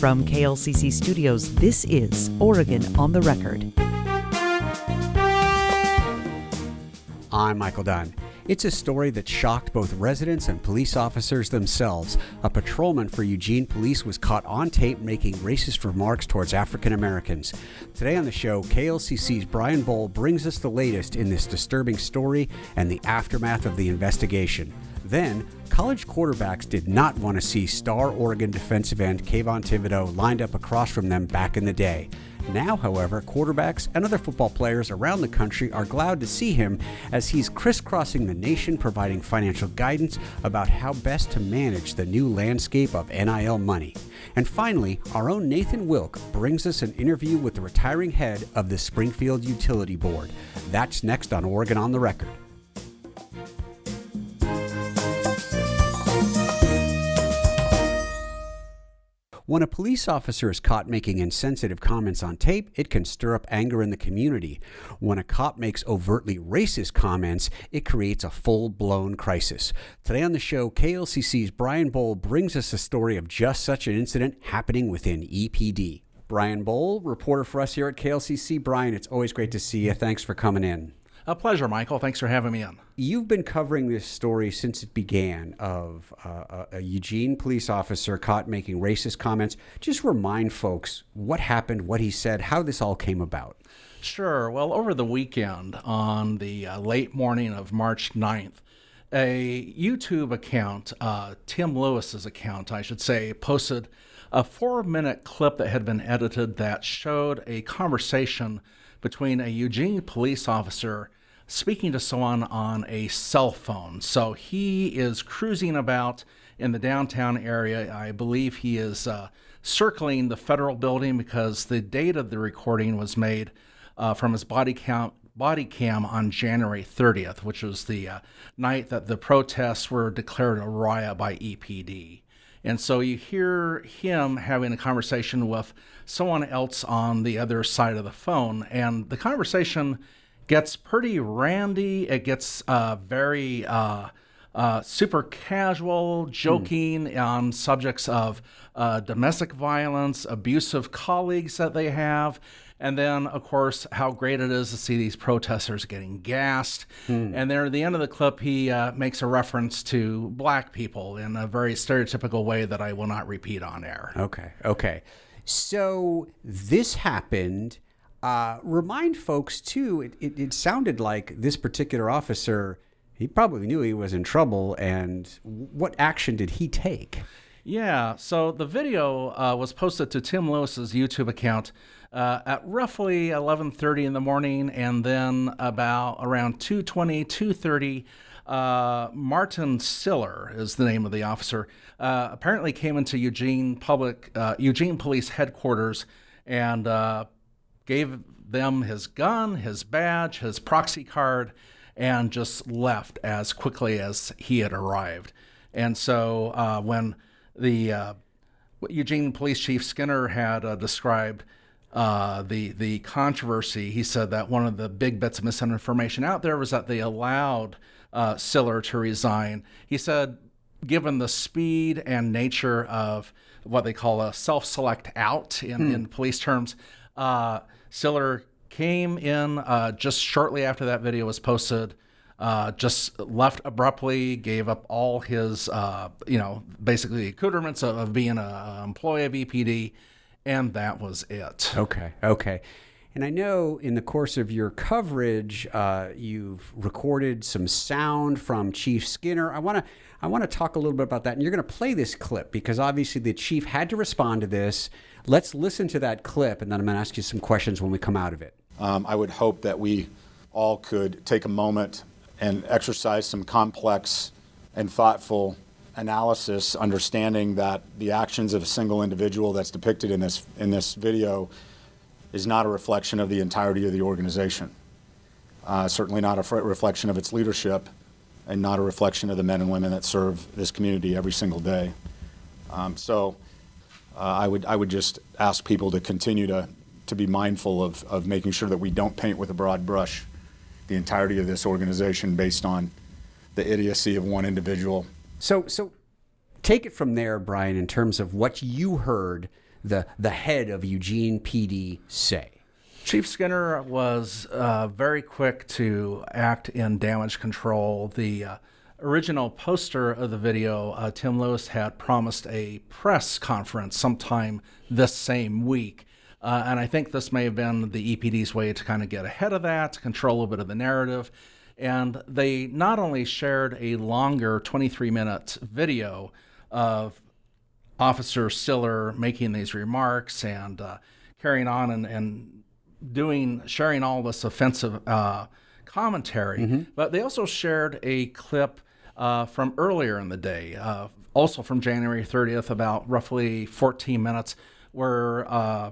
From KLCC Studios, this is Oregon on the Record. I'm Michael Dunn. It's a story that shocked both residents and police officers themselves. A patrolman for Eugene Police was caught on tape making racist remarks towards African Americans. Today on the show, KLCC's Brian Bowl brings us the latest in this disturbing story and the aftermath of the investigation. Then, college quarterbacks did not want to see star Oregon defensive end Kayvon Thibodeaux lined up across from them back in the day. Now, however, quarterbacks and other football players around the country are glad to see him as he's crisscrossing the nation, providing financial guidance about how best to manage the new landscape of NIL money. And finally, our own Nathan Wilk brings us an interview with the retiring head of the Springfield Utility Board. That's next on Oregon on the Record. When a police officer is caught making insensitive comments on tape, it can stir up anger in the community. When a cop makes overtly racist comments, it creates a full-blown crisis. Today on the show, KLCC's Brian Bowl brings us a story of just such an incident happening within EPD. Brian Bowl, reporter for us here at KLCC. Brian, it's always great to see you. Thanks for coming in. A pleasure, Michael. Thanks for having me in. You've been covering this story since it began of a Eugene police officer caught making racist comments. Just remind folks what happened, what he said, how this all came about. Sure. Well, over the weekend, on the late morning of March 9th, a YouTube account, Tim Lewis's account, I should say, posted a 4-minute clip that had been edited that showed a conversation between a Eugene police officer speaking to someone on a cell phone. So he is cruising about in the downtown area. I believe he is circling the federal building because the date of the recording was made from his body cam on January 30th, which was the night that the protests were declared a riot by EPD. And so you hear him having a conversation with someone else on the other side of the phone. And the conversation gets pretty randy. It gets very super casual, joking on subjects of domestic violence, abusive colleagues that they have. And then, of course, how great it is to see these protesters getting gassed. And there at the end of the clip, he makes a reference to black people in a very stereotypical way that I will not repeat on air. Okay. So this happened. Remind folks, too, it sounded like this particular officer, he probably knew he was in trouble. And what action did he take? Yeah, so the video was posted to Tim Lewis's YouTube account at roughly 11:30 in the morning, and then about around 2:20, 2:30, Martin Siller is the name of the officer, apparently came into Eugene Police headquarters and gave them his gun, his badge, his proxy card, and just left as quickly as he had arrived. And so when the Eugene Police Chief Skinner had described the controversy, he said that one of the big bits of misinformation out there was that they allowed Siller to resign. He said, given the speed and nature of what they call a self-select out in police terms, Siller came in just shortly after that video was posted, just left abruptly, gave up all his, basically accoutrements of being an employee of EPD, and that was it. Okay. And I know in the course of your coverage, you've recorded some sound from Chief Skinner. I want to talk a little bit about that, and you're going to play this clip because obviously the chief had to respond to this. Let's listen to that clip, and then I'm going to ask you some questions when we come out of it. I would hope that we all could take a moment and exercise some complex and thoughtful analysis, understanding that the actions of a single individual that's depicted in this video is not a reflection of the entirety of the organization. Certainly not a reflection of its leadership, and not a reflection of the men and women that serve this community every single day. I would just ask people to continue to be mindful of making sure that we don't paint with a broad brush the entirety of this organization based on the idiocy of one individual. So take it from there, Brian, in terms of what you heard the head of Eugene PD say? Chief Skinner was very quick to act in damage control. The original poster of the video, Tim Lewis had promised a press conference sometime this same week. And I think this may have been the EPD's way to kind of get ahead of that, to control a bit of the narrative. And they not only shared a longer 23-minute video of Officer Siller making these remarks and carrying on and sharing all this offensive commentary, but they also shared a clip from earlier in the day, also from January 30th, about roughly 14 minutes, where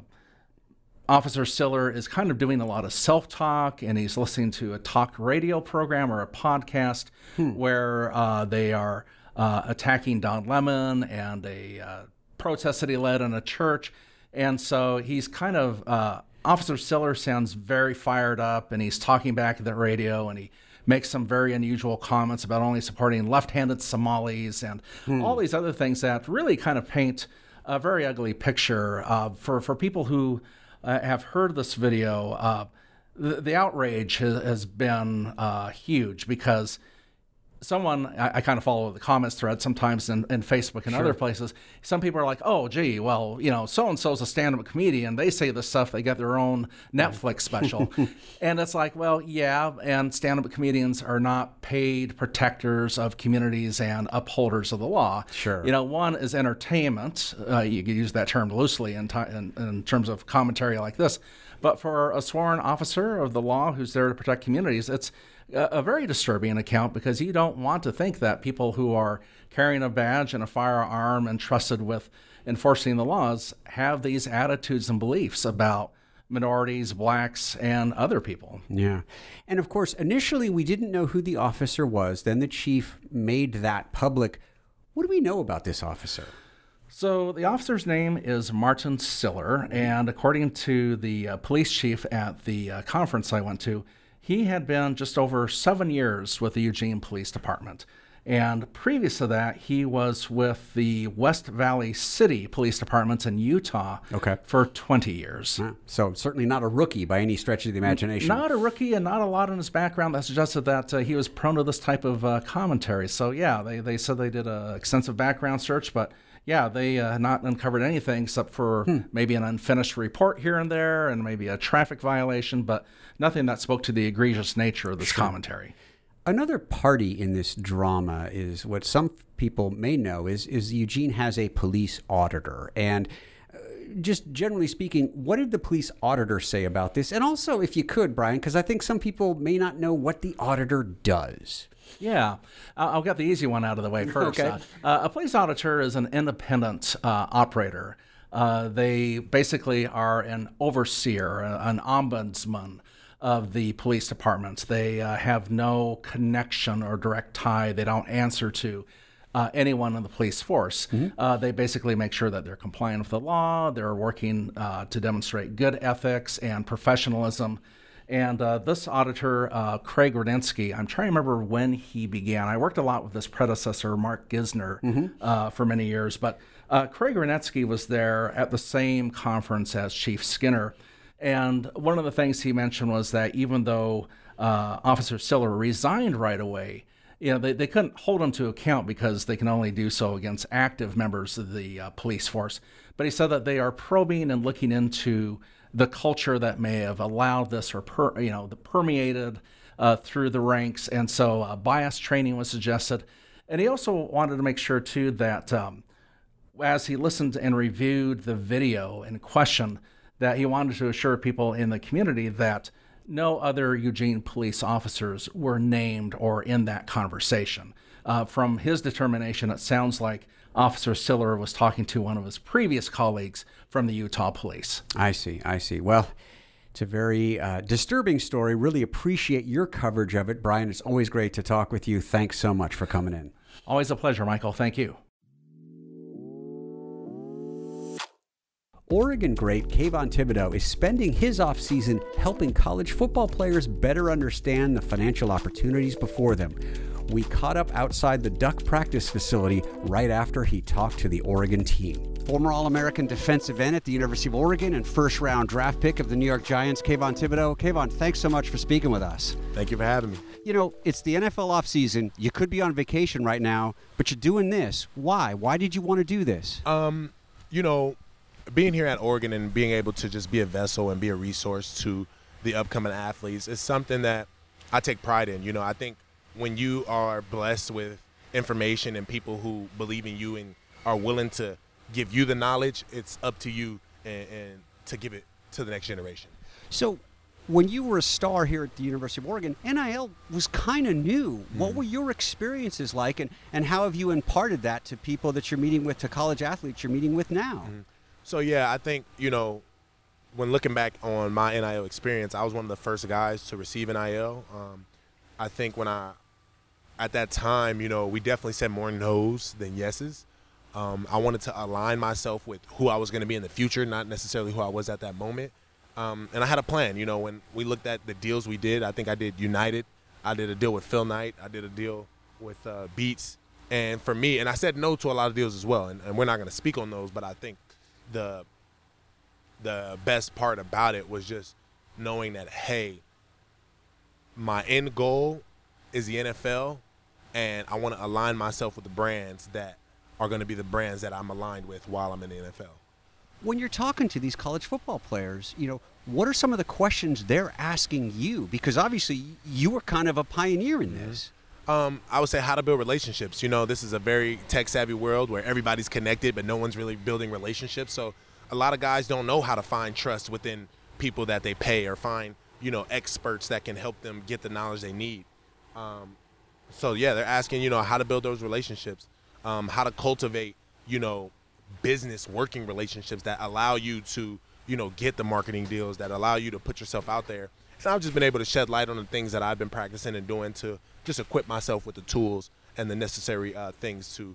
Officer Siller is kind of doing a lot of self-talk, and he's listening to a talk radio program or a podcast where they are attacking Don Lemon and a protest that he led in a church. And so he's kind of, Officer Siller sounds very fired up, and he's talking back at the radio, and he makes some very unusual comments about only supporting left-handed Somalis and all these other things that really kind of paint a very ugly picture for people who have heard this video. The outrage has been huge, because someone, I kind of follow the comments thread sometimes in Facebook and other places. Some people are like, oh, gee, well, so-and-so's a stand-up comedian. They say this stuff. They get their own Netflix special. And it's like, well, yeah, and stand-up comedians are not paid protectors of communities and upholders of the law. Sure. One is entertainment. You could use that term loosely in terms of commentary like this. But for a sworn officer of the law who's there to protect communities, it's a very disturbing account, because you don't want to think that people who are carrying a badge and a firearm and trusted with enforcing the laws have these attitudes and beliefs about minorities, blacks, and other people. Yeah. And of course, initially we didn't know who the officer was. Then the chief made that public. What do we know about this officer? So the officer's name is Martin Siller, and according to the police chief at the conference I went to, he had been just over 7 years with the Eugene Police Department. And previous to that, he was with the West Valley City Police Department in Utah for 20 years. So certainly not a rookie by any stretch of the imagination. Not a rookie, and not a lot in his background that suggested that he was prone to this type of commentary. So yeah, they said they did an extensive background search, but yeah, they not uncovered anything except for maybe an unfinished report here and there, and maybe a traffic violation, but nothing that spoke to the egregious nature of this commentary. Another party in this drama is what some people may know is Eugene has a police auditor. And just generally speaking, what did the police auditor say about this? And also, if you could, Brian, because I think some people may not know what the auditor does. Yeah, I'll get the easy one out of the way first. Okay. A police auditor is an independent operator. They basically are an overseer, an ombudsman of the police departments. They have no connection or direct tie. They don't answer to anyone in the police force. They basically make sure that they're compliant with the law. They're working to demonstrate good ethics and professionalism. And this auditor, Craig Rudensky, I'm trying to remember when he began. I worked a lot with his predecessor, Mark Gisner, for many years. But Craig Rudensky was there at the same conference as Chief Skinner. And one of the things he mentioned was that even though Officer Siller resigned right away, they couldn't hold him to account because they can only do so against active members of the police force. But he said that they are probing and looking into the culture that may have allowed this or permeated through the ranks. And so bias training was suggested. And he also wanted to make sure, too, that as he listened and reviewed the video in question, that he wanted to assure people in the community that no other Eugene police officers were named or in that conversation. From his determination, it sounds like Officer Siller was talking to one of his previous colleagues from the Utah Police. I see. Well, it's a very disturbing story. Really appreciate your coverage of it, Brian. It's always great to talk with you. Thanks so much for coming in. Always a pleasure, Michael. Thank you. Oregon great Kayvon Thibodeau is spending his offseason helping college football players better understand the financial opportunities before them. We caught up outside the Duck practice facility right after he talked to the Oregon team. former All-American defensive end at the University of Oregon and first-round draft pick of the New York Giants, Kayvon Thibodeaux. Kayvon, thanks so much for speaking with us. Thank you for having me. You know, it's the NFL offseason. You could be on vacation right now, but you're doing this. Why? Why did you want to do this? You know, being here at Oregon and being able to just be a vessel and be a resource to the upcoming athletes is something that I take pride in. You know, I think when you are blessed with information and people who believe in you and are willing to give you the knowledge, it's up to you and to give it to the next generation. So when you were a star here at the University of Oregon, NIL was kind of new. What were your experiences like, and how have you imparted that to people that you're meeting with, to college athletes you're meeting with now? So, yeah, I think, you know, when looking back on my NIL experience, I was one of the first guys to receive NIL. I think at that time, you know, we definitely said more no's than yeses. I wanted to align myself with who I was going to be in the future, not necessarily who I was at that moment. And I had a plan. You know, when we looked at the deals we did, I think I did United. I did a deal with Phil Knight. I did a deal with Beats. And for me, and I said no to a lot of deals as well, and we're not going to speak on those, but I think the best part about it was just knowing that, hey, my end goal is the NFL, and I want to align myself with the brands that are going to be the brands that I'm aligned with while I'm in the NFL. When you're talking to these college football players, you know, what are some of the questions they're asking you? Because obviously you were kind of a pioneer in this. I would say how to build relationships. You know, this is a very tech-savvy world where everybody's connected, but no one's really building relationships. So a lot of guys don't know how to find trust within people that they pay, or find, you know, experts that can help them get the knowledge they need. So, yeah, they're asking, you know, how to build those relationships, how to cultivate, you know, business working relationships that allow you to, you know, get the marketing deals, that allow you to put yourself out there. And I've just been able to shed light on the things that I've been practicing and doing to just equip myself with the tools and the necessary things to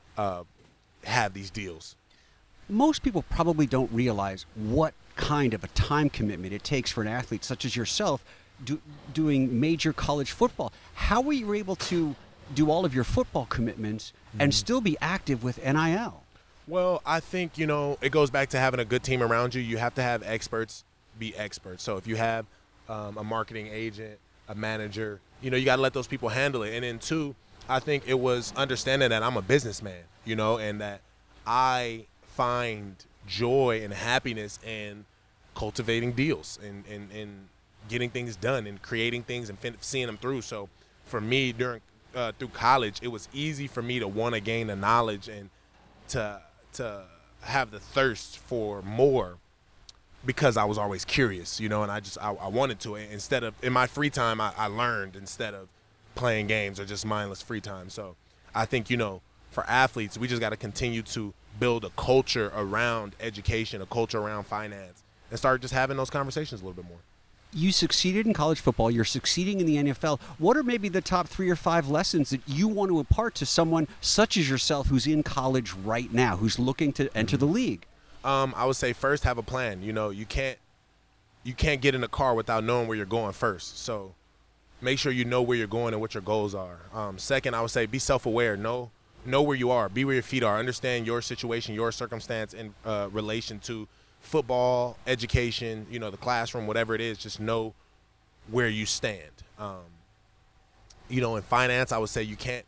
have these deals. Most people probably don't realize what kind of a time commitment it takes for an athlete such as yourself doing major college football. How were you able to do all of your football commitments and still be active with NIL? Well, I think, you know, it goes back to having a good team around you. You have to have experts be experts. So if you have a marketing agent, a manager, you know, you got to let those people handle it. And then two, I think it was understanding that I'm a businessman, you know, and that I find joy and happiness in cultivating deals and getting things done and creating things and seeing them through. So for me, through college, it was easy for me to want to gain the knowledge and to have the thirst for more, because I was always curious, you know, and I wanted to. Instead of, in my free time, I learned instead of playing games or just mindless free time. So I think, you know, for athletes, we just got to continue to build a culture around education, a culture around finance, and start just having those conversations a little bit more. You succeeded in college football. You're succeeding in the NFL. What are maybe the top 3 or 5 lessons that you want to impart to someone such as yourself who's in college right now, who's looking to enter the league? I would say first, have a plan. You know, you can't get in a car without knowing where you're going first. So make sure you know where you're going and what your goals are. Second, I would say be self-aware. Know where you are. Be where your feet are. Understand your situation, your circumstance in relation to football, education, you know, the classroom, whatever it is. Just know where you stand. You know, in finance, I would say you can't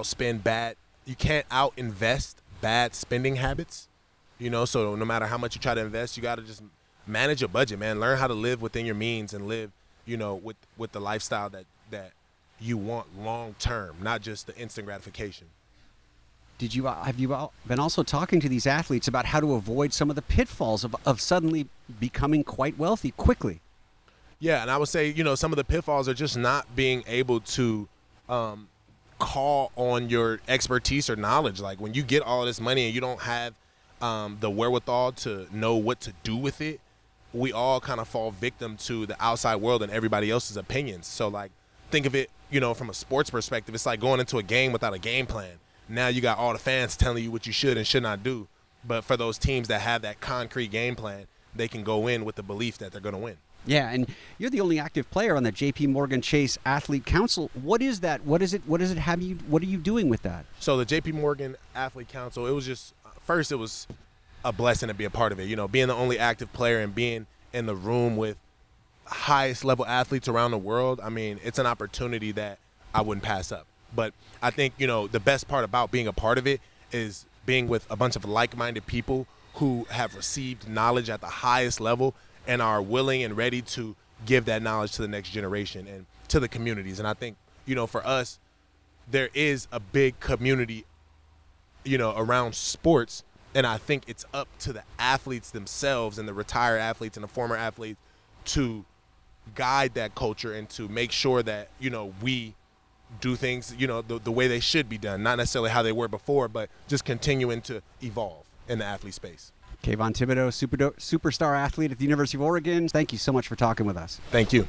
out-invest bad spending habits. You know, so no matter how much you try to invest, you got to just manage your budget, man. Learn how to live within your means and live, you know, with the lifestyle that you want long term, not just the instant gratification. Have you been also talking to these athletes about how to avoid some of the pitfalls of suddenly becoming quite wealthy quickly? Yeah, and I would say, you know, some of the pitfalls are just not being able to call on your expertise or knowledge. Like when you get all this money and you don't have the wherewithal to know what to do with it, we all kind of fall victim to the outside world and everybody else's opinions. So, like, think of it, you know, from a sports perspective, it's like going into a game without a game plan. Now you got all the fans telling you what you should and should not do. But for those teams that have that concrete game plan, they can go in with the belief that they're going to win. Yeah, and you're the only active player on the J.P. Morgan Chase Athlete Council. What is that? What is it? What are you doing with that? So the J.P. Morgan Athlete Council, it was just, first it was a blessing to be a part of it. You know, being the only active player and being in the room with highest level athletes around the world, I mean, it's an opportunity that I wouldn't pass up. But I think, you know, the best part about being a part of it is being with a bunch of like-minded people who have received knowledge at the highest level and are willing and ready to give that knowledge to the next generation and to the communities. And I think, you know, for us, there is a big community, you know, around sports. And I think it's up to the athletes themselves and the retired athletes and the former athletes to guide that culture and to make sure that, you know, we do things, you know, the way they should be done, not necessarily how they were before, but just continuing to evolve in the athlete space. Kayvon Thibodeaux, superstar athlete at the University of Oregon. Thank you so much for talking with us. Thank you.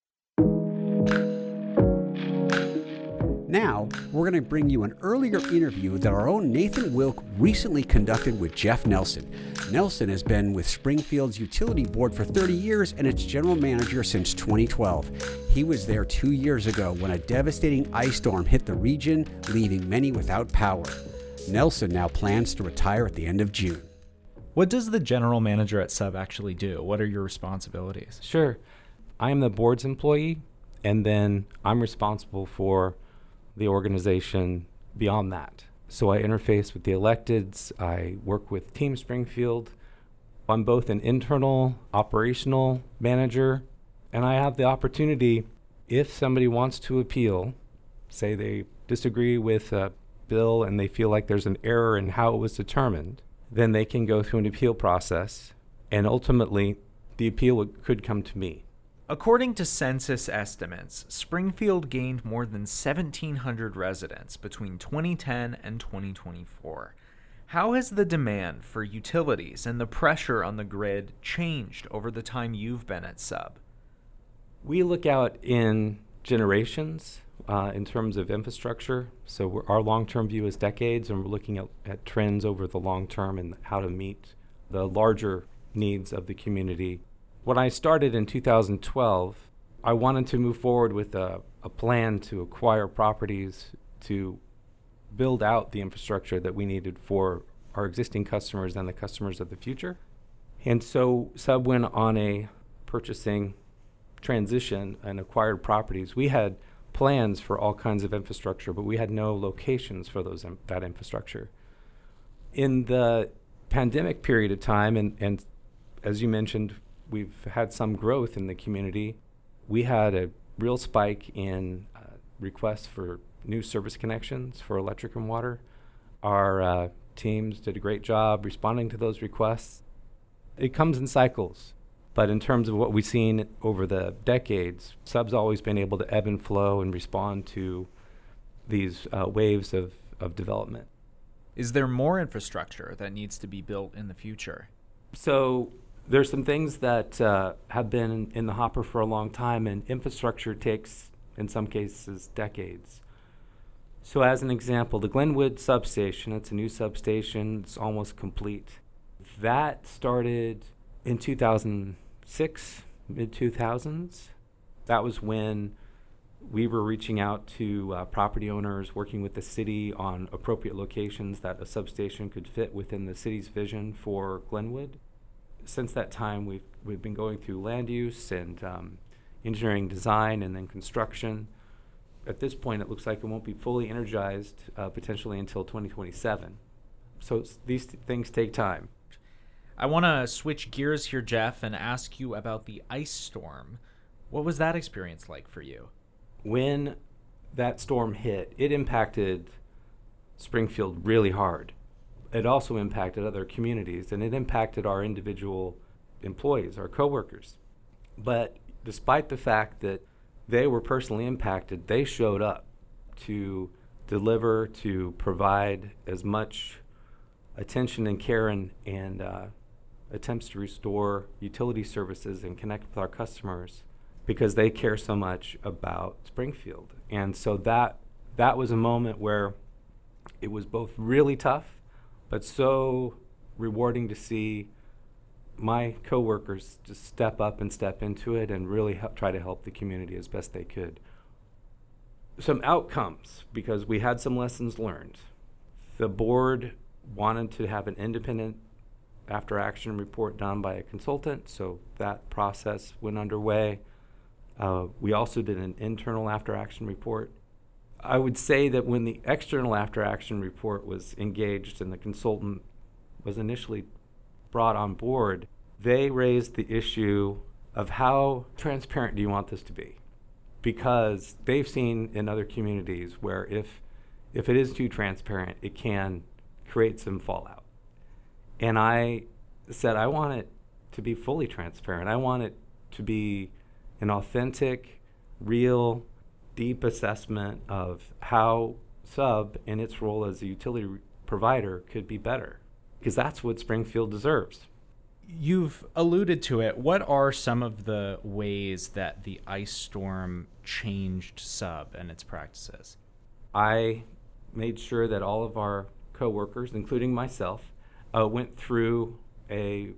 Now, we're going to bring you an earlier interview that our own Nathan Wilk recently conducted with Jeff Nelson. Nelson has been with Springfield's utility board for 30 years and its general manager since 2012. He was there 2 years ago when a devastating ice storm hit the region, leaving many without power. Nelson now plans to retire at the end of June. What does the general manager at Sub actually do? What are your responsibilities? Sure. I am the board's employee, and then I'm responsible for the organization beyond that. So I interface with the electeds, I work with Team Springfield. I'm both an internal operational manager, and I have the opportunity, if somebody wants to appeal, say they disagree with a bill and they feel like there's an error in how it was determined, then they can go through an appeal process, and ultimately the appeal could come to me. According to census estimates, Springfield gained more than 1,700 residents between 2010 and 2024. How has the demand for utilities and the pressure on the grid changed over the time you've been at Sub? We look out in generations in terms of infrastructure. So our long-term view is decades, and we're looking at trends over the long term and how to meet the larger needs of the community. When I started in 2012, I wanted to move forward with a plan to acquire properties to build out the infrastructure that we needed for our existing customers and the customers of the future. And so Sub went on a purchasing transition and acquired properties. We had plans for all kinds of infrastructure, but we had no locations for that infrastructure. In the pandemic period of time, and as you mentioned, we've had some growth in the community. We had a real spike in requests for new service connections for electric and water. Our teams did a great job responding to those requests. It comes in cycles, but in terms of what we've seen over the decades, Sub's always been able to ebb and flow and respond to these waves of development. Is there more infrastructure that needs to be built in the future? So there's some things that have been in the hopper for a long time, and infrastructure takes, in some cases, decades. So as an example, the Glenwood substation, it's a new substation, it's almost complete. That started in 2006, mid-2000s. That was when we were reaching out to property owners, working with the city on appropriate locations that a substation could fit within the city's vision for Glenwood. Since that time, we've been going through land use and engineering design and then construction. At this point, it looks like it won't be fully energized potentially until 2027. So these things take time. I want to switch gears here, Jeff, and ask you about the ice storm. What was that experience like for you? When that storm hit, it impacted Springfield really hard. It also impacted other communities, and it impacted our individual employees, our coworkers. But despite the fact that they were personally impacted, they showed up to deliver, to provide as much attention and care and attempts to restore utility services and connect with our customers because they care so much about Springfield. And so that was a moment where it was both really tough, but so rewarding to see my coworkers just step up and step into it and really try to help the community as best they could. Some outcomes, because we had some lessons learned. The board wanted to have an independent after action report done by a consultant, so that process went underway. We also did an internal after action report. I would say that when the external after action report was engaged and the consultant was initially brought on board, they raised the issue of how transparent do you want this to be? Because they've seen in other communities where if it is too transparent, it can create some fallout. And I said, I want it to be fully transparent. I want it to be an authentic, real, deep assessment of how Sub and its role as a utility provider could be better, because that's what Springfield deserves. You've alluded to it. What are some of the ways that the ice storm changed Sub and its practices? I made sure that all of our coworkers, including myself, went through a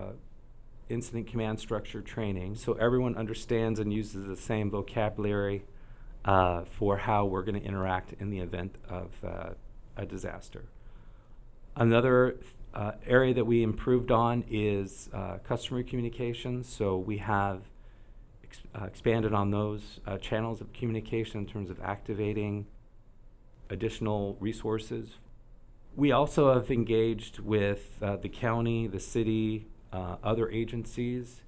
incident command structure training, so everyone understands and uses the same vocabulary for how we're going to interact in the event of a disaster. Another area that we improved on is customer communications. So we have expanded on those channels of communication in terms of activating additional resources. We also have engaged with the county, the city, other agencies.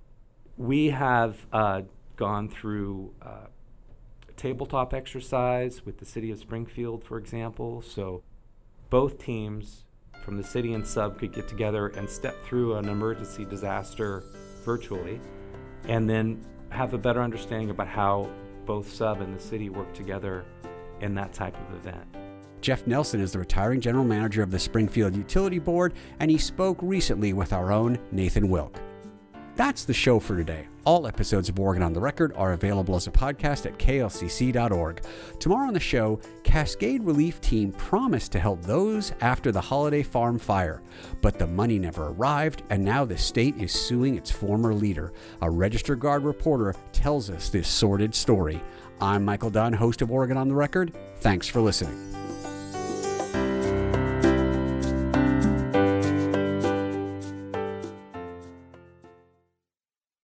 We have gone through a tabletop exercise with the city of Springfield, for example. So both teams from the city and Sub could get together and step through an emergency disaster virtually, and then have a better understanding about how both Sub and the city work together in that type of event. Jeff Nelson is the retiring general manager of the Springfield Utility Board, and he spoke recently with our own Nathan Wilk. That's the show for today. All episodes of Oregon on the Record are available as a podcast at klcc.org. Tomorrow on the show, Cascade Relief Team promised to help those after the Holiday Farm fire, but the money never arrived, and now the state is suing its former leader. A Register Guard reporter tells us this sordid story. I'm Michael Dunn, host of Oregon on the Record. Thanks for listening.